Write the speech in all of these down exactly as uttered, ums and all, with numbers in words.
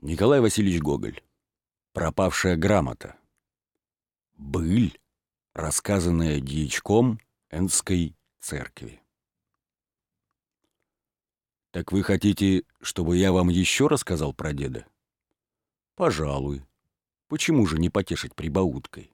Николай Васильевич Гоголь. Пропавшая грамота. Быль, рассказанная дьячком Энской церкви. Так вы хотите, чтобы я вам еще рассказал про деда? Пожалуй. Почему же не потешить прибауткой?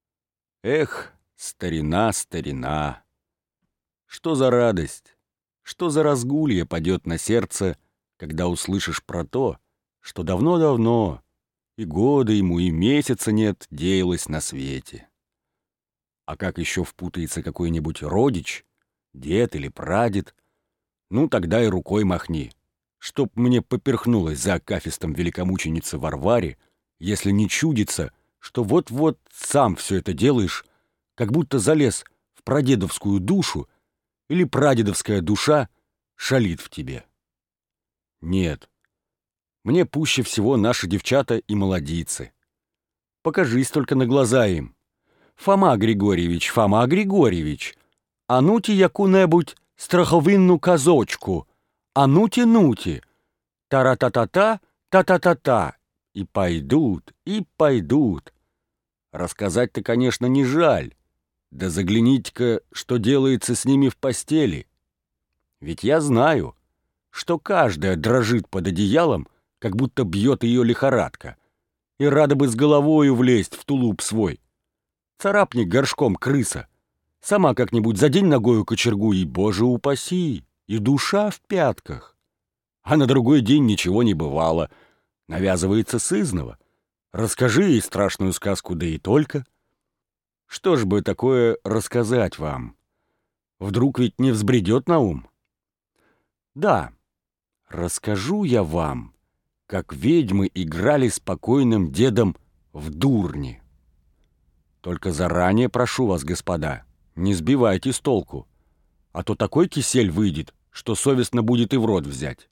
Эх, старина, старина! Что за радость, что за разгулье падет на сердце, когда услышишь про то, что давно-давно, и года ему, и месяца нет, деялось на свете. А как еще впутается какой-нибудь родич, дед или прадед, ну тогда и рукой махни, чтоб мне поперхнулось за акафистом великомученицы Варваре, если не чудится, что вот-вот сам все это делаешь, как будто залез в прадедовскую душу, или прадедовская душа шалит в тебе. Нет, мне пуще всего наши девчата и молодицы. Покажись только на глаза им. Фома Григорьевич, Фома Григорьевич, а нуті яку-небудь страховинну казочку, а нуті-нуті, тара-та-та-та, та-та-та-та, и пойдут, и пойдут. Рассказать-то, конечно, не жаль, да загляните-ка, что делается с ними в постели. Ведь я знаю, что каждая дрожит под одеялом, как будто бьет ее лихорадка, и рада бы с головою влезть в тулуп свой. Царапни горшком крыса, сама как-нибудь задень ногою кочергу, и, боже упаси, и душа в пятках. А на другой день ничего не бывало, навязывается сызнова. Расскажи ей страшную сказку, да и только. Что ж бы такое рассказать вам? Вдруг ведь не взбредет на ум? Да, расскажу я вам, как ведьмы играли с покойным дедом в дурни. Только заранее прошу вас, господа, не сбивайте с толку, а то такой кисель выйдет, что совестно будет и в рот взять.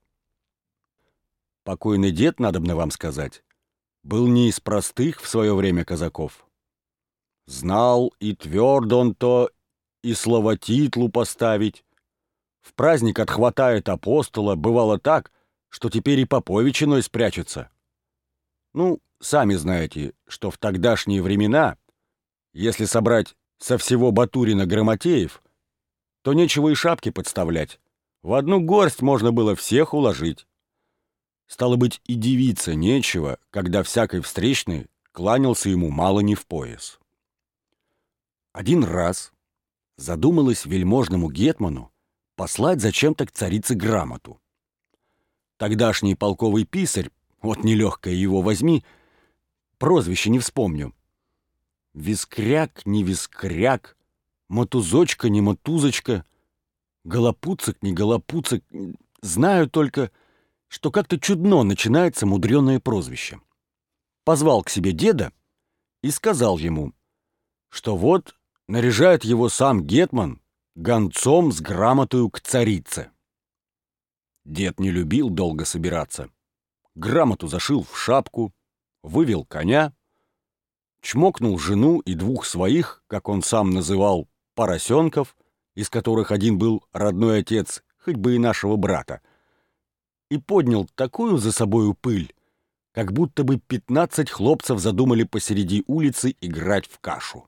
Покойный дед, надобно вам сказать, был не из простых в свое время казаков. Знал и твердо он то, и словотитлу поставить. В праздник отхватает апостола, бывало так, что теперь и попович иной спрячется. Ну, сами знаете, что в тогдашние времена, если собрать со всего Батурина грамотеев, то нечего и шапки подставлять. В одну горсть можно было всех уложить. Стало быть, и дивиться нечего, когда всякой встречный кланялся ему мало не в пояс. Один раз задумалось вельможному гетману послать зачем-то к царице грамоту. Тогдашний полковый писарь, вот нелегкое его возьми, прозвище не вспомню. Вискряк, не вискряк, мотузочка, не мотузочка, голопуцик, не голопуцик. Знаю только, что как-то чудно начинается мудреное прозвище. Позвал к себе деда и сказал ему, что вот наряжает его сам гетман гонцом с грамотою к царице. Дед не любил долго собираться. Грамоту зашил в шапку, вывел коня, чмокнул жену и двух своих, как он сам называл, поросенков, из которых один был родной отец, хоть бы и нашего брата, и поднял такую за собою пыль, как будто бы пятнадцать хлопцев задумали посреди улицы играть в кашу.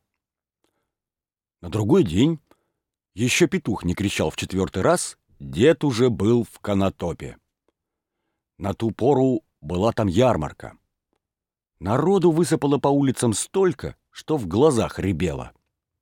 На другой день, еще петух не кричал в четвертый раз, дед уже был в Конотопе. На ту пору была там ярмарка. Народу высыпало по улицам столько, что в глазах рябело.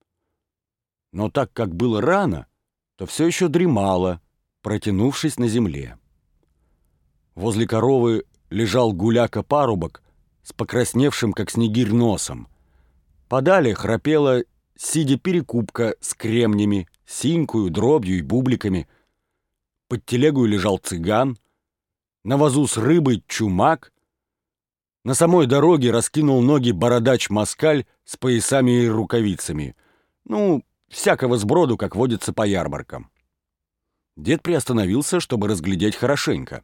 Но так как было рано, то все еще дремало, протянувшись на земле. Возле коровы лежал гуляка-парубок с покрасневшим, как снегирь, носом. Подале храпела, сидя, перекупка с кремнями, синькою, дробью и бубликами. Под телегою лежал цыган, на вазу с рыбой чумак. На самой дороге раскинул ноги бородач-москаль с поясами и рукавицами. Ну, всякого сброду, как водится по ярмаркам. Дед приостановился, чтобы разглядеть хорошенько.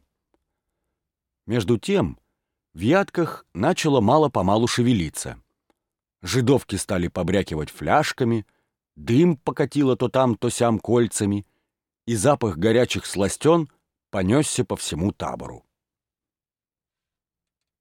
Между тем в ядках начало мало-помалу шевелиться. Жидовки стали побрякивать фляжками, дым покатило то там, то сям кольцами, и запах горячих сластен понесся по всему табору.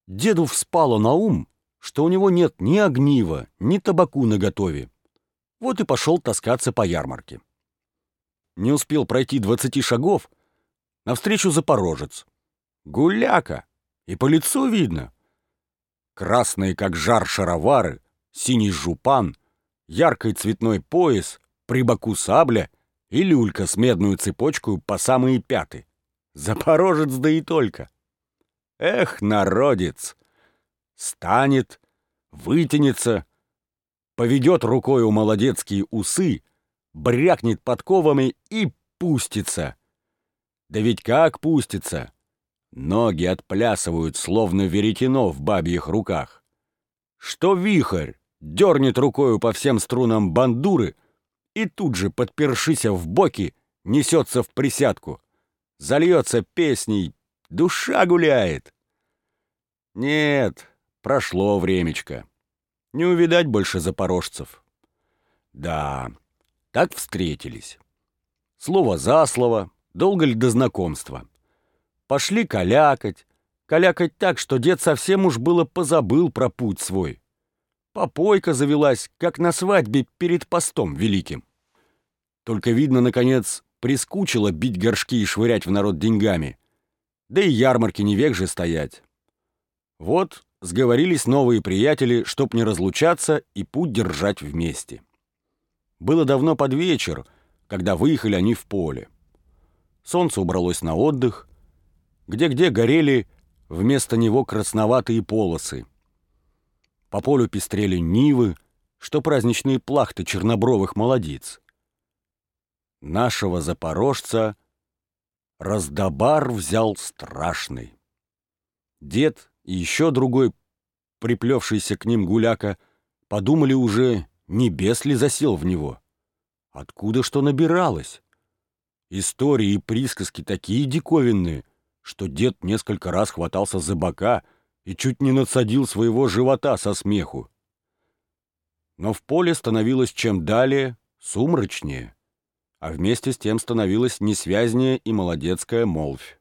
Деду вспало на ум, что у него нет ни огнива, ни табаку наготове. Вот и пошел таскаться по ярмарке. Не успел пройти двадцати шагов, навстречу запорожец. Гуляка! И по лицу видно. Красные, как жар, шаровары, синий жупан, яркий цветной пояс, при боку сабля и люлька с медную цепочкой по самые пяты. Запорожец, да и только. Эх, народец! Станет, вытянется, поведет рукою молодецкие усы, брякнет подковами и пустится. Да ведь как пустится? Ноги отплясывают, словно веретено в бабьих руках. Что вихрь дернет рукою по всем струнам бандуры и тут же, подпершися в боки, несется в присядку. Зальется песней, душа гуляет. Нет, прошло времечко. Не увидать больше запорожцев. Да, так встретились. Слово за слово, долго ли до знакомства. Пошли калякать, калякать так, что дед совсем уж было позабыл про путь свой. Попойка завелась, как на свадьбе перед постом великим. Только, видно, наконец, прискучило бить горшки и швырять в народ деньгами. Да и ярмарки не век же стоять. Вот сговорились новые приятели, чтоб не разлучаться и путь держать вместе. Было давно под вечер, когда выехали они в поле. Солнце убралось на отдых, где-где горели вместо него красноватые полосы. По полю пестрели нивы, что праздничные плахты чернобровых молодиц. Нашего запорожца раздобар взял страшный. Дед и еще другой, приплевшийся к ним гуляка, подумали уже, небес ли засел в него. Откуда что набиралось? Истории и присказки такие диковинные, что дед несколько раз хватался за бока и чуть не надсадил своего живота со смеху. Но в поле становилось чем далее сумрачнее, а вместе с тем становилась несвязнее и молодецкая молвь.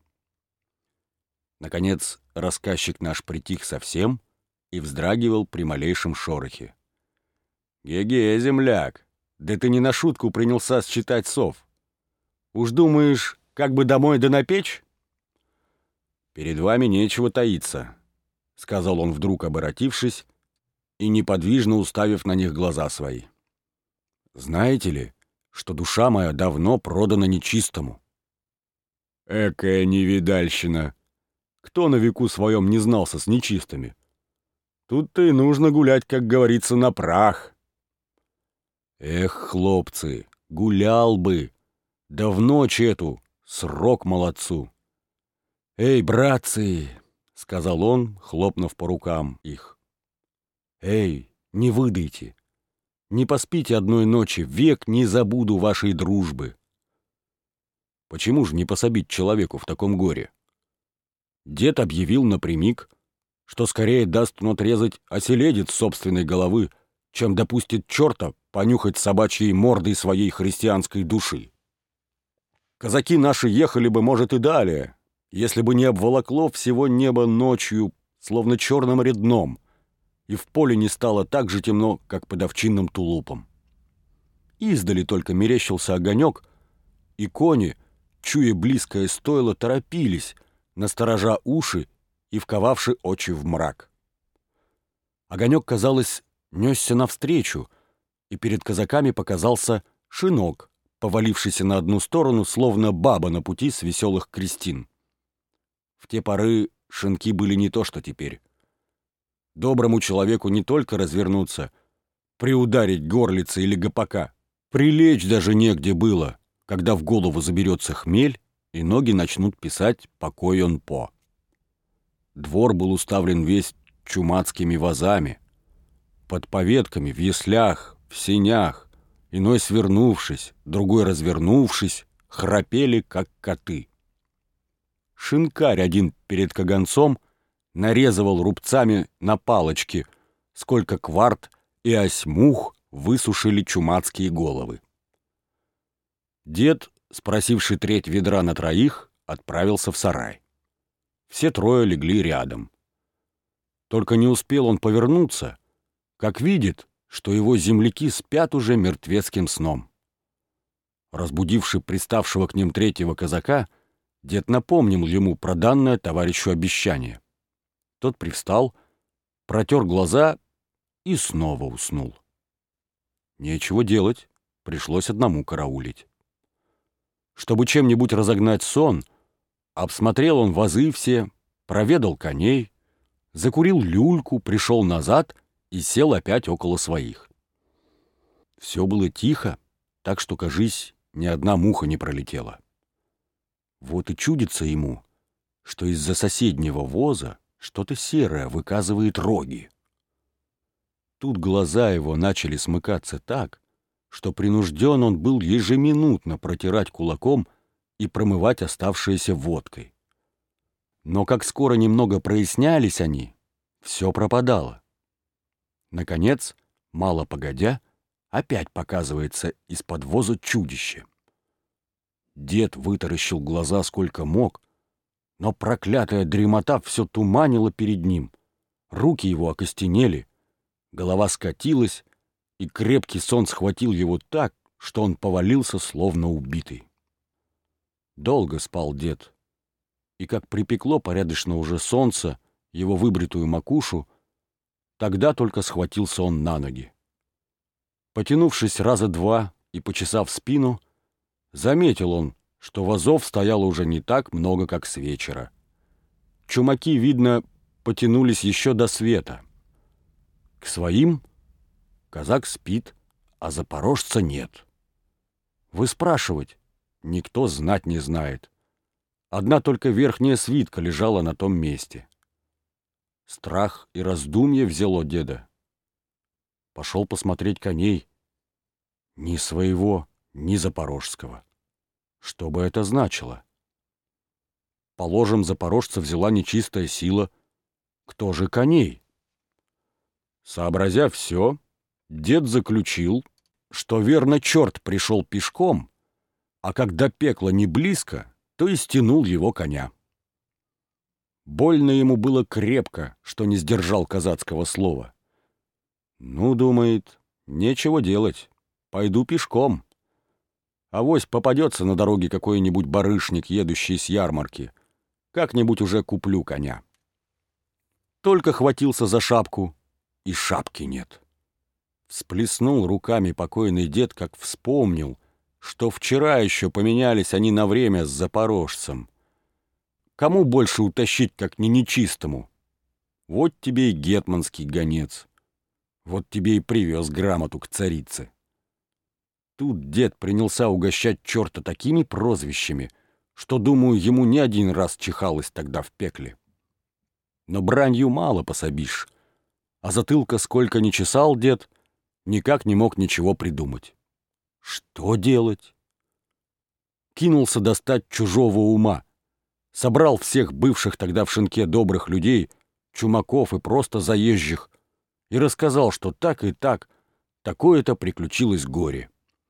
Наконец рассказчик наш притих совсем и вздрагивал при малейшем шорохе. «Ге-ге, земляк, да ты не на шутку принялся считать сов. Уж думаешь, как бы домой да на печь?» «Перед вами нечего таиться», — сказал он вдруг, оборотившись и неподвижно уставив на них глаза свои. «Знаете ли, что душа моя давно продана нечистому?» «Экая невидальщина! Кто на веку своем не знался с нечистыми? Тут-то и нужно гулять, как говорится, на прах». «Эх, хлопцы, гулял бы! Да в ночь эту срок молодцу!» «Эй, братцы!» — сказал он, хлопнув по рукам их. «Эй, не выдайте! Не поспите одной ночи, век не забуду вашей дружбы!» Почему же не пособить человеку в таком горе? Дед объявил напрямик, что скорее даст он отрезать оселедец собственной головы, чем допустит черта понюхать собачьей мордой своей христианской души. Казаки наши ехали бы, может, и далее, если бы не обволокло всего небо ночью, словно черным редном, и в поле не стало так же темно, как под овчинным тулупом. Издали только мерещился огонек, и кони, чуя близкое стойло, торопились, насторожа уши и вковавши очи в мрак. Огонек, казалось, несся навстречу, и перед казаками показался шинок, повалившийся на одну сторону, словно баба на пути с веселых крестин. В те поры шинки были не то, что теперь. Доброму человеку не только развернуться, приударить горлицы или гопака, прилечь даже негде было, когда в голову заберется хмель, и ноги начнут писать «покой он по». Двор был уставлен весь чумацкими вазами, под поведками, в яслях, в сенях, иной свернувшись, другой развернувшись, храпели, как коты. Шинкарь один перед каганцом нарезывал рубцами на палочки, сколько кварт и осьмух высушили чумацкие головы. Дед, спросивший треть ведра на троих, отправился в сарай. Все трое легли рядом. Только не успел он повернуться, как видит, что его земляки спят уже мертвецким сном. Разбудивший приставшего к ним третьего казака, дед напомнил ему про данное товарищу обещание. Тот привстал, протер глаза и снова уснул. Нечего делать, пришлось одному караулить. Чтобы чем-нибудь разогнать сон, обсмотрел он вазы все, проведал коней, закурил люльку, пришел назад и сел опять около своих. Все было тихо, так что, кажись, ни одна муха не пролетела. Вот и чудится ему, что из-за соседнего воза что-то серое выказывает роги. Тут глаза его начали смыкаться так, что принужден он был ежеминутно протирать кулаком и промывать оставшееся водкой. Но как скоро немного прояснялись они, все пропадало. Наконец, мало погодя, опять показывается из-под воза чудище. Дед вытаращил глаза сколько мог, но проклятая дремота все туманила перед ним. Руки его окостенели, голова скатилась, и крепкий сон схватил его так, что он повалился, словно убитый. Долго спал дед, и как припекло порядочно уже солнце его выбритую макушу, тогда только схватился он на ноги. Потянувшись раза два и почесав спину, заметил он, что вазов стояло уже не так много, как с вечера. Чумаки, видно, потянулись еще до света. К своим казак спит, а запорожца нет. Выспрашивать никто знать не знает. Одна только верхняя свитка лежала на том месте. Страх и раздумье взяло деда. Пошел посмотреть коней. Ни своего, ни запорожского. Что бы это значило? Положим, запорожца взяла нечистая сила. Кто же коней? Сообразя все, дед заключил, что верно черт пришел пешком, а когда пекло не близко, то и стянул его коня. Больно ему было крепко, что не сдержал казацкого слова. Ну, думает, нечего делать, пойду пешком. Авось попадется на дороге какой-нибудь барышник, едущий с ярмарки. Как-нибудь уже куплю коня. Только хватился за шапку, и шапки нет. Всплеснул руками покойный дед, как вспомнил, что вчера еще поменялись они на время с запорожцем. Кому больше утащить, как не нечистому? Вот тебе и гетманский гонец. Вот тебе и привез грамоту к царице. Тут дед принялся угощать черта такими прозвищами, что, думаю, ему не один раз чихалось тогда в пекле. Но бранью мало пособишь, а затылка сколько ни чесал дед, никак не мог ничего придумать. Что делать? Кинулся достать чужого ума, собрал всех бывших тогда в шинке добрых людей, чумаков и просто заезжих, и рассказал, что так и так, такое-то приключилось горе.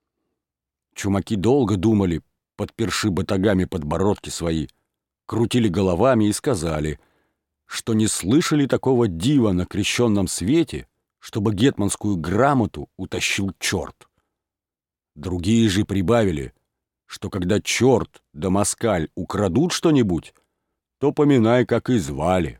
Чумаки долго думали, подперши батагами подбородки свои, крутили головами и сказали, что не слышали такого дива на крещенном свете, чтобы гетманскую грамоту утащил черт. Другие же прибавили, что когда черт да москаль украдут что-нибудь, то поминай, как и звали.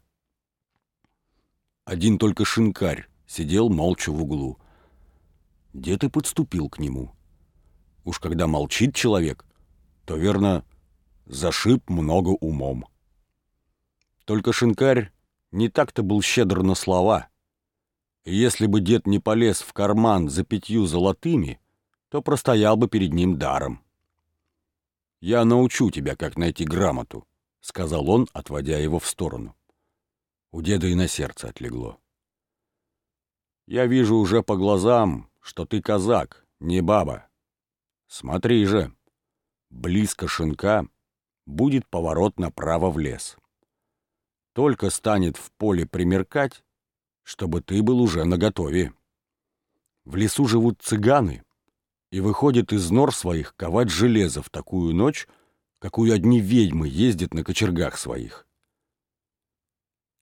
Один только шинкарь сидел молча в углу. Дед и подступил к нему. Уж когда молчит человек, то, верно, зашиб много умом. Только шинкарь не так-то был щедр на слова. И если бы дед не полез в карман за пятью золотыми, то простоял бы перед ним даром. «Я научу тебя, как найти грамоту», — сказал он, отводя его в сторону. У деда и на сердце отлегло. «Я вижу уже по глазам, что ты казак, не баба. Смотри же, близко шинка будет поворот направо в лес. Только станет в поле примеркать, чтобы ты был уже наготове. В лесу живут цыганы, и выходят из нор своих ковать железо в такую ночь, какую одни ведьмы ездят на кочергах своих.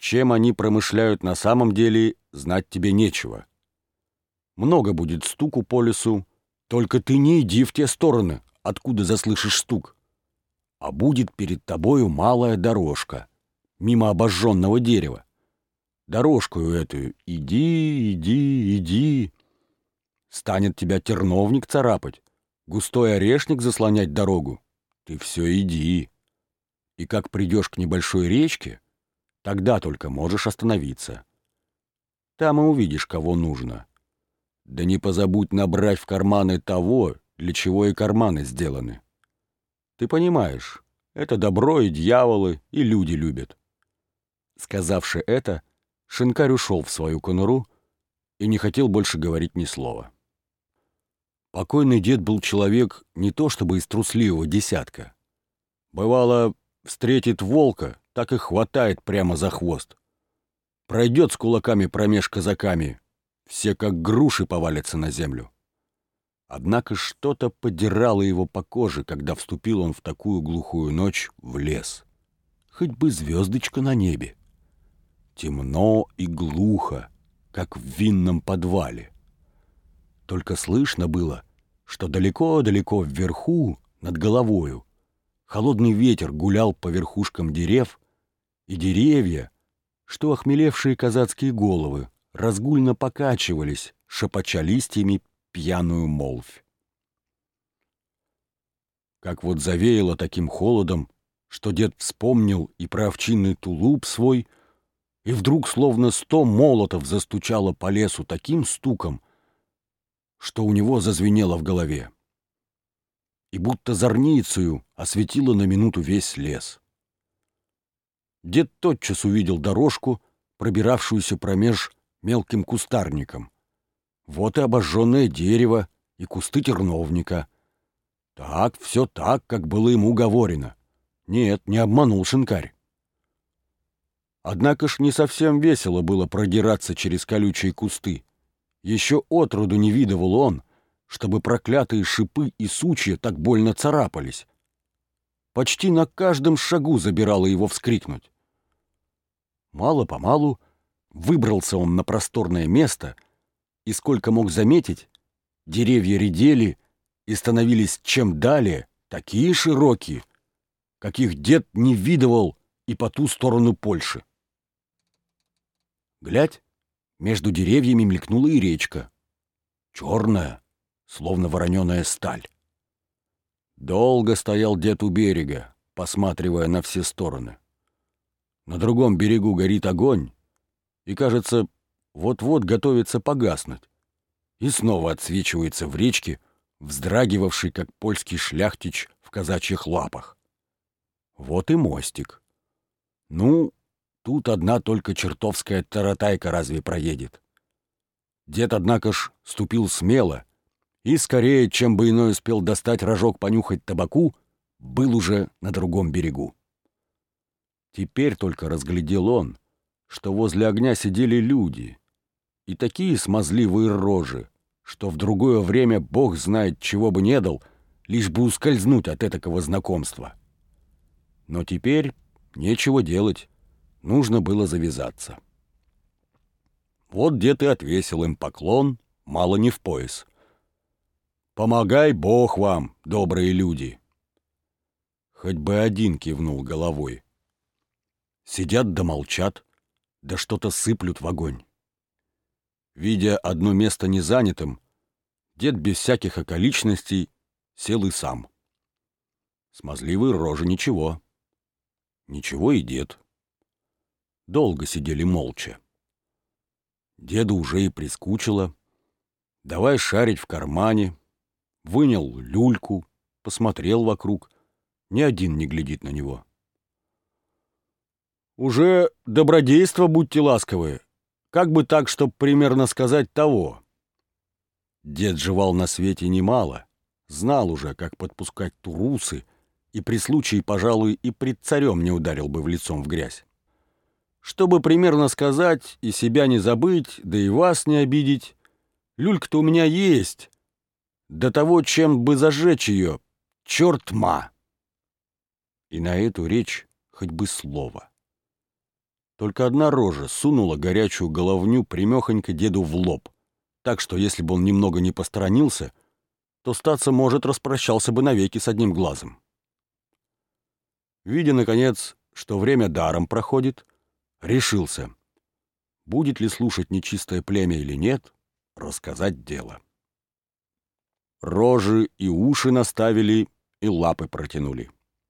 Чем они промышляют на самом деле, знать тебе нечего. Много будет стуку по лесу, только ты не иди в те стороны, откуда заслышишь стук. А будет перед тобою малая дорожка, мимо обожженного дерева. Дорожкою эту иди, иди, иди. Станет тебя терновник царапать, густой орешник заслонять дорогу. Ты все иди. И как придешь к небольшой речке, тогда только можешь остановиться. Там и увидишь, кого нужно. Да не позабудь набрать в карманы того, для чего и карманы сделаны. Ты понимаешь, это добро и дьяволы, и люди любят. Сказавши это, шинкарь ушел в свою конуру и не хотел больше говорить ни слова. Покойный дед был человек не то чтобы из трусливого десятка. Бывало, встретит волка, так и хватает прямо за хвост. Пройдет с кулаками промеж казаками, все как груши повалятся на землю. Однако что-то подирало его по коже, когда вступил он в такую глухую ночь в лес. Хоть бы звездочка на небе. Темно и глухо, как в винном подвале. Только слышно было, что далеко-далеко вверху, над головою, холодный ветер гулял по верхушкам дерев, и деревья, что охмелевшие казацкие головы, разгульно покачивались, шепоча листьями пьяную молвь. Как вот завеяло таким холодом, что дед вспомнил и про овчинный тулуп свой, и вдруг словно сто молотов застучало по лесу таким стуком, что у него зазвенело в голове. И будто зорницею осветило на минуту весь лес. Дед тотчас увидел дорожку, пробиравшуюся промеж мелким кустарником. Вот и обожженное дерево, и кусты терновника. Так, все так, как было ему говорено. Нет, не обманул шинкарь. Однако ж не совсем весело было продираться через колючие кусты. Еще отроду не видывал он, чтобы проклятые шипы и сучья так больно царапались. Почти на каждом шагу забирало его вскрикнуть. Мало-помалу выбрался он на просторное место, и, сколько мог заметить, деревья редели и становились чем далее такие широкие, каких дед не видывал и по ту сторону Польши. Глядь, между деревьями мелькнула и речка, черная, словно вороненая сталь. Долго стоял дед у берега, посматривая на все стороны. На другом берегу горит огонь, и, кажется, вот-вот готовится погаснуть, и снова отсвечивается в речке, вздрагивавший, как польский шляхтич в казачьих лапах. Вот и мостик. Ну, тут одна только чертовская таратайка разве проедет. Дед, однако ж, ступил смело, и скорее, чем бы иной успел достать рожок понюхать табаку, был уже на другом берегу. Теперь только разглядел он, что возле огня сидели люди, и такие смазливые рожи, что в другое время бог знает, чего бы не дал, лишь бы ускользнуть от этакого знакомства. Но теперь нечего делать, нужно было завязаться. Вот дед и отвесил им поклон, мало не в пояс. «Помогай Бог вам, добрые люди!» Хоть бы один кивнул головой. Сидят да молчат, да что-то сыплют в огонь. Видя одно место незанятым, дед без всяких околичностей сел и сам. Смазливые рожи ничего. Ничего и дед. Долго сидели молча. Деду уже и прискучило. Давай шарить в кармане. Вынял люльку, посмотрел вокруг. Ни один не глядит на него. «Уже добродейство, будьте ласковы. Как бы так, чтоб примерно сказать того?» Дед жевал на свете немало, знал уже, как подпускать турусы, и при случае, пожалуй, и пред царем не ударил бы в лицом в грязь. Чтобы примерно сказать и себя не забыть, да и вас не обидеть, люлька-то у меня есть. До того, чем бы зажечь ее, черт-ма!» И на эту речь хоть бы слово. Только одна рожа сунула горячую головню примехонько деду в лоб, так что если бы он немного не посторонился, то, статься может, распрощался бы навеки с одним глазом. Видя, наконец, что время даром проходит, решился, будет ли слушать нечистое племя или нет, рассказать дело. Рожи и уши наставили, и лапы протянули.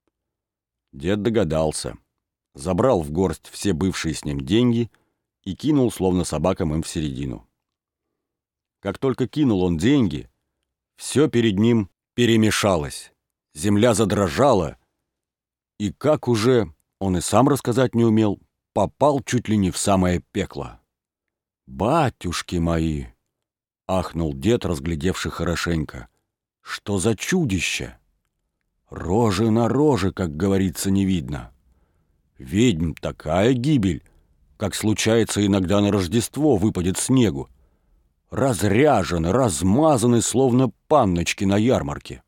Дед догадался, забрал в горсть все бывшие с ним деньги и кинул, словно собакам, им в середину. Как только кинул он деньги, все перед ним перемешалось, земля задрожала, и как уже, он и сам рассказать не умел, попал чуть ли не в самое пекло. «Батюшки мои!» — ахнул дед, разглядевший хорошенько. «Что за чудище? Рожи на роже, как говорится, не видно. Ведьм такая гибель, как случается иногда на Рождество выпадет снегу. Разряжены, размазаны, словно панночки на ярмарке.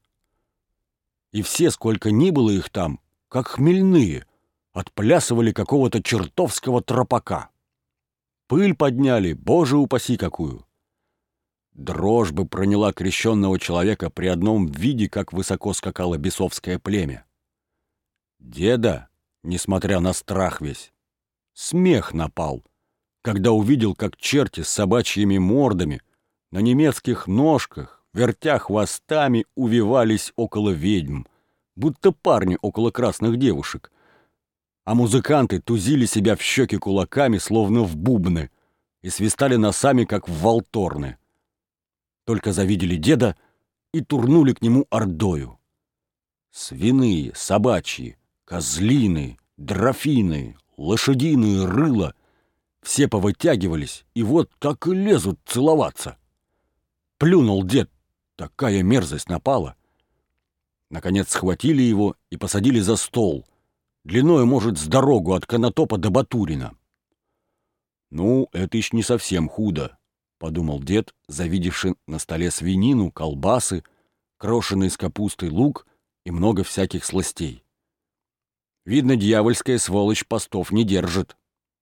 И все, сколько ни было их там, как хмельные, отплясывали какого-то чертовского тропака. Пыль подняли, боже упаси какую! Дрожь бы проняла крещенного человека при одном виде, как высоко скакало бесовское племя. Деда, несмотря на страх весь, смех напал, когда увидел, как черти с собачьими мордами на немецких ножках, вертя хвостами, увивались около ведьм, будто парни около красных девушек, а музыканты тузили себя в щеки кулаками, словно в бубны, и свистали носами, как в валторны. Только завидели деда и турнули к нему ордою. Свиные, собачьи, козлиные, дрофиные, лошадиные рыла все повытягивались, и вот так и лезут целоваться. Плюнул дед, такая мерзость напала. Наконец схватили его и посадили за стол, длиною, может, с дорогу от Конотопа до Батурина. «Ну, это еще не совсем худо», — подумал дед, завидевший на столе свинину, колбасы, крошеный с капустой лук и много всяких сластей. Видно, дьявольская сволочь постов не держит.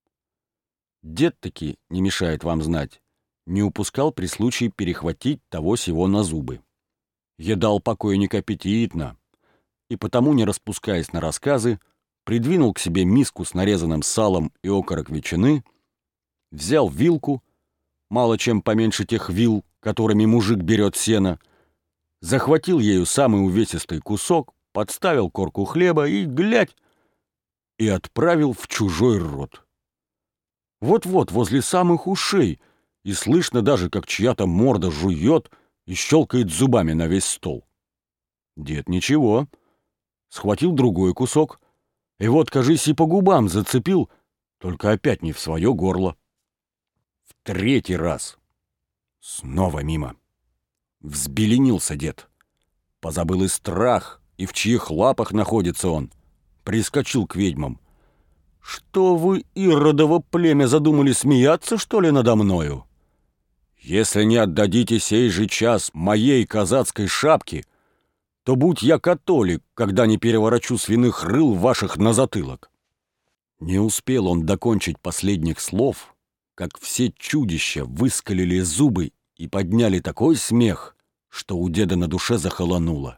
Дед-таки, не мешает вам знать, не упускал при случае перехватить того-сего на зубы. Едал покойник аппетитно, и потому, не распускаясь на рассказы, придвинул к себе миску с нарезанным салом и окорок ветчины, взял вилку, мало чем поменьше тех вил, которыми мужик берет сено, захватил ею самый увесистый кусок, подставил корку хлеба и, глядь, и отправил в чужой рот. Вот-вот, возле самых ушей, и слышно даже, как чья-то морда жует и щелкает зубами на весь стол. Дед ничего, схватил другой кусок, и вот, кажись, и по губам зацепил, только опять не в свое горло. В третий раз. Снова мимо. Взбеленился дед. Позабыл и страх, и в чьих лапах находится он. Прискочил к ведьмам. «Что вы, иродово племя, задумали смеяться, что ли, надо мною? Если не отдадите сей же час моей казацкой шапки, то будь я католик, когда не переворочу свиных рыл ваших на затылок». Не успел он докончить последних слов, как все чудища выскалили зубы и подняли такой смех, что у деда на душе захолонуло.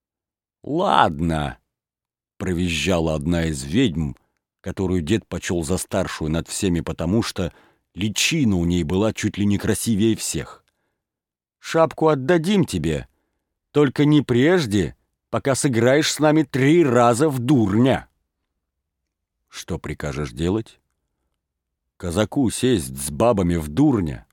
«Ладно», — провизжала одна из ведьм, которую дед почел за старшую над всеми потому, что личина у ней была чуть ли не красивее всех. «Шапку отдадим тебе, только не прежде, пока сыграешь с нами три раза в дурня». «Что прикажешь делать? Казаку сесть с бабами в дурня?»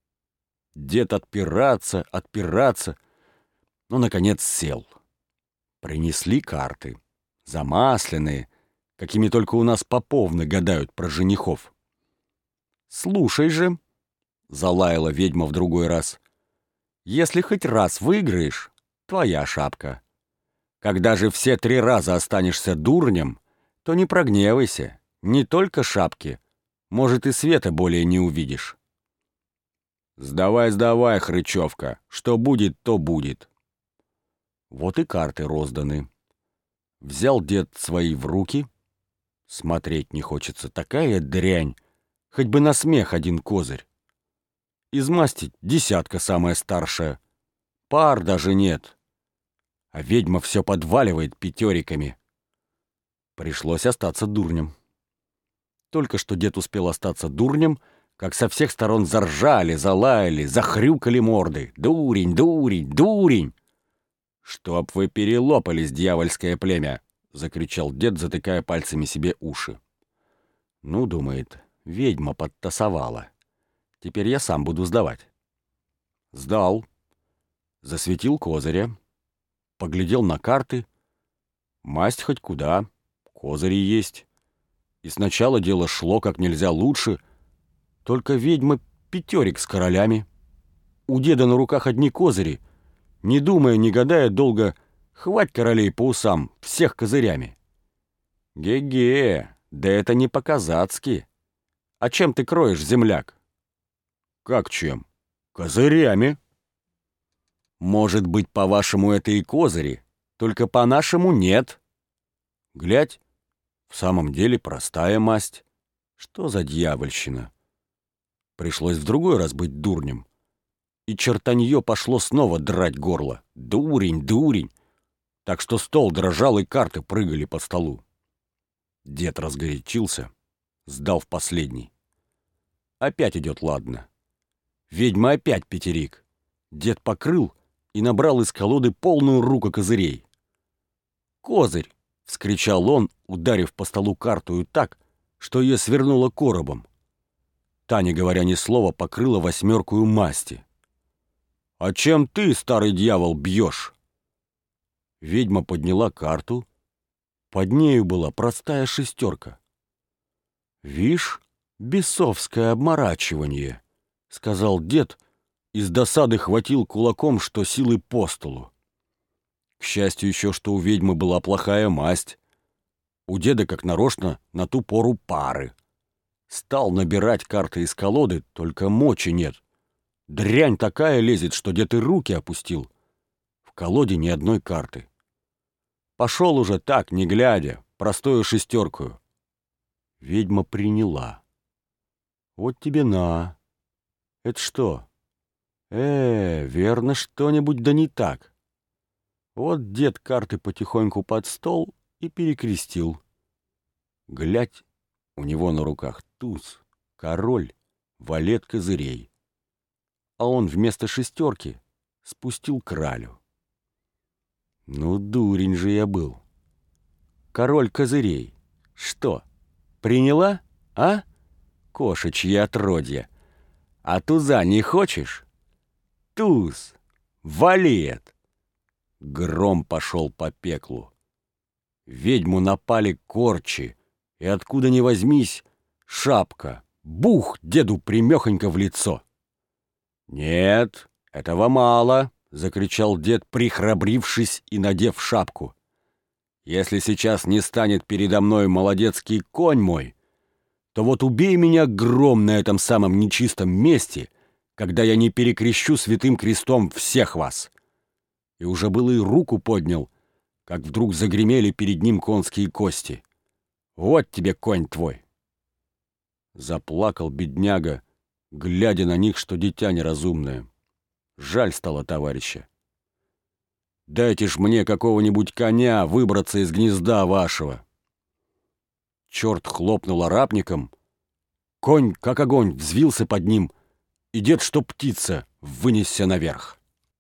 Дед отпираться, отпираться, но, наконец, сел. Принесли карты, замасленные, какими только у нас поповны гадают про женихов. «Слушай же», — залаяла ведьма в другой раз, — «если хоть раз выиграешь, твоя шапка. Когда же все три раза останешься дурнем, то не прогневайся, не только шапки, может, и света более не увидишь». «Сдавай, сдавай, хрычевка, что будет, то будет». Вот и карты розданы. Взял дед свои в руки, Смотреть не хочется, такая дрянь, хоть бы на смех один козырь. Из масти десятка самая старшая, пар даже нет, а ведьма все подваливает пятериками. Пришлось остаться дурнем. Только что дед успел остаться дурнем, как со всех сторон заржали, залаяли, захрюкали морды. «Дурень, дурень, дурень!» «Чтоб вы перелопались, дьявольское племя!» — закричал дед, затыкая пальцами себе уши. «Ну, — думает, — ведьма подтасовала. Теперь я сам буду сдавать». Сдал. Засветил козыря. Поглядел на карты. Масть хоть куда, козыри есть. И сначала дело шло как нельзя лучше, только ведьма пятерик с королями. У деда на руках одни козыри. Не думая, не гадая долго, хвать королей по усам, всех козырями. Ге-ге, да это не по-казацки. А чем ты кроешь, земляк? Как чем? Козырями. Может быть, по-вашему, это и козыри, только по-нашему нет. Глядь, в самом деле простая масть. Что за дьявольщина? Пришлось в другой раз быть дурнем. И чертанье пошло снова драть горло. Дурень, дурень. Так что стол дрожал, и карты прыгали по столу. Дед разгорячился, сдал в последний. Опять идет ладно. Ведьма опять пятерик. Дед покрыл и набрал из колоды полную руку козырей. «Козырь!» — вскричал он, ударив по столу картую так, что ее свернуло коробом. Та, не говоря ни слова, покрыла восьмеркую масти. «А чем ты, старый дьявол, бьешь?» Ведьма подняла карту. Под нею была простая шестерка. «Вишь, бесовское обморачивание», — сказал дед, и с досады хватил кулаком, что силы по столу. К счастью еще, что у ведьмы была плохая масть. У деда, как нарочно, на ту пору пары. Стал набирать карты из колоды, только мочи нет. Дрянь такая лезет, что дед и руки опустил. В колоде ни одной карты. Пошел уже так, не глядя, простую шестеркую. Ведьма приняла. Вот тебе на. Это что? Э, верно, что-нибудь да не так. Вот дед карты потихоньку под стол и перекрестил. Глядь, у него на руках туз, король, валет козырей. А он вместо шестерки спустил кралю. Ну, дурень же я был. Король козырей. Что, приняла, а? Кошечье отродье. А туза не хочешь? Туз, валет. Гром пошел по пеклу. Ведьму напали корчи, и откуда ни возьмись, шапка. Бух деду примехонько в лицо. «Нет, этого мало», — закричал дед, прихрабрившись и надев шапку. «Если сейчас не станет передо мной молодецкий конь мой, то вот убей меня гром на этом самом нечистом месте, когда я не перекрещу святым крестом всех вас». И уже было и руку поднял, как вдруг загремели перед ним конские кости. «Вот тебе конь твой!» Заплакал бедняга, глядя на них, что дитя неразумное. Жаль стало товарища. «Дайте ж мне какого-нибудь коня выбраться из гнезда вашего!» Черт хлопнул арапником, конь, как огонь, взвился под ним, и дед, что птица, вынесся наверх.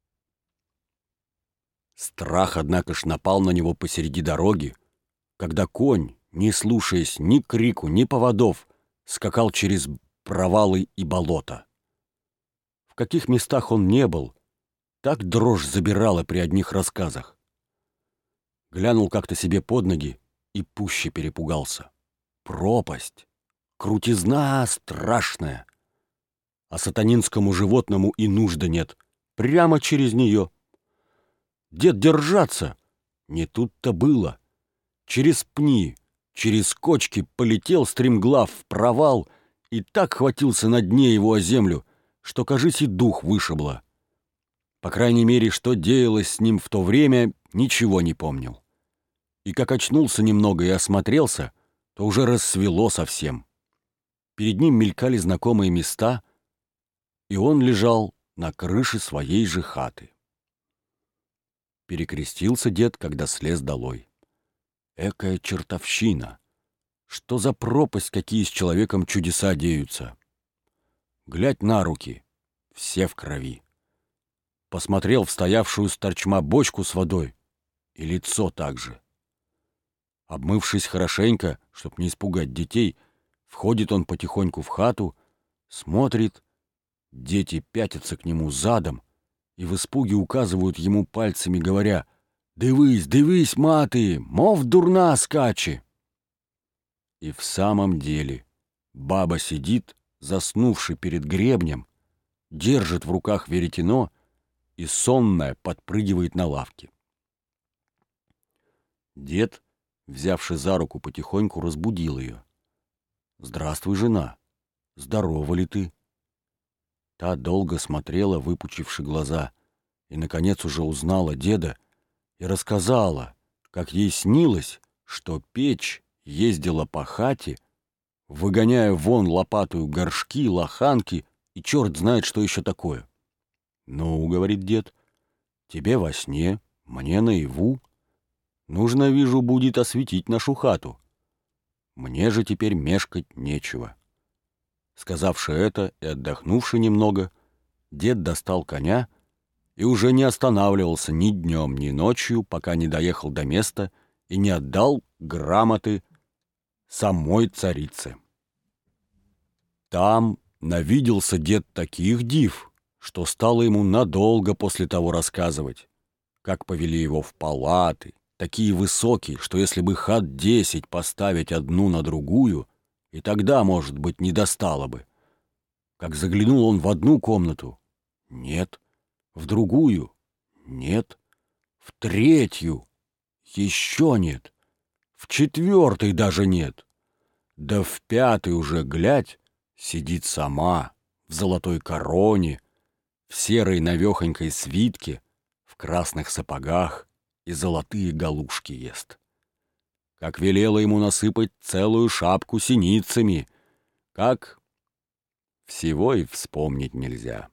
Страх, однако ж, напал на него посреди дороги, когда конь, не слушаясь ни крику, ни поводов, скакал через провалы и болота. В каких местах он не был, так дрожь забирала при одних рассказах. Глянул как-то себе под ноги и пуще перепугался. Пропасть, крутизна страшная, а сатанинскому животному и нужды нет, прямо через нее. Дед держаться, не тут-то было. Через пни, через кочки полетел стремглав в провал и так хватился на дне его о землю, что, кажись, и дух вышибло. По крайней мере, что деялось с ним в то время, ничего не помнил. И как очнулся немного и осмотрелся, то уже рассвело совсем. Перед ним мелькали знакомые места, и он лежал на крыше своей же хаты. Перекрестился дед, когда слез долой. Экая чертовщина! Что за пропасть, какие с человеком чудеса деются! Глядь на руки, все в крови. Посмотрел в стоявшую с торчма бочку с водой, и лицо также. Обмывшись хорошенько, чтоб не испугать детей, входит он потихоньку в хату, смотрит, дети пятятся к нему задом и в испуге указывают ему пальцами, говоря: «Дивись, дивись, мати, мов дурна скаче!» И в самом деле баба сидит, заснувши перед гребнем, держит в руках веретено и сонная подпрыгивает на лавке. Дед, взявши за руку, потихоньку разбудил ее. «Здравствуй, жена! Здорова ли ты?» Та долго смотрела, выпучивши глаза, и, наконец, уже узнала деда и рассказала, как ей снилось, что печь ездила по хате, выгоняя вон лопатою горшки, лоханки и черт знает, что еще такое. «Ну, — говорит дед, — тебе во сне, мне наяву. Нужно, вижу, будет осветить нашу хату. Мне же теперь мешкать нечего». Сказавши это и отдохнувши немного, дед достал коня и уже не останавливался ни днем, ни ночью, пока не доехал до места и не отдал грамоты самой царице. Там навиделся дед таких див, что стало ему надолго после того рассказывать, как повели его в палаты, такие высокие, что если бы хат десять поставить одну на другую, и тогда, может быть, не достало бы. Как заглянул он в одну комнату — нет, в другую — нет, в третью — еще нет, в четвертой даже нет, да в пятой уже, глядь, сидит сама, в золотой короне, в серой навехонькой свитке, в красных сапогах и золотые галушки ест. Как велела ему насыпать целую шапку синицами, как всего и вспомнить нельзя.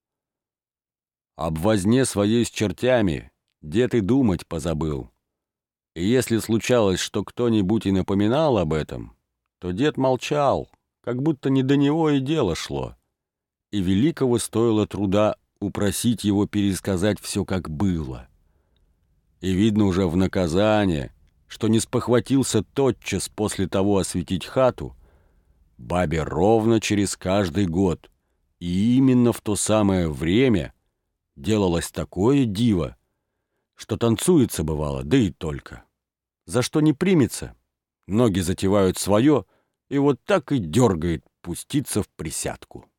Об возне своей с чертями дед и думать позабыл. И если случалось, что кто-нибудь и напоминал об этом, то дед молчал, как будто не до него и дело шло. И великого стоило труда упросить его пересказать все, как было. И видно уже в наказание, что не спохватился тотчас после того осветить хату, бабе ровно через каждый год, и именно в то самое время делалось такое диво, что танцуется бывало, да и только. За что не примется, ноги затевают свое, и вот так и дергает пуститься в присядку.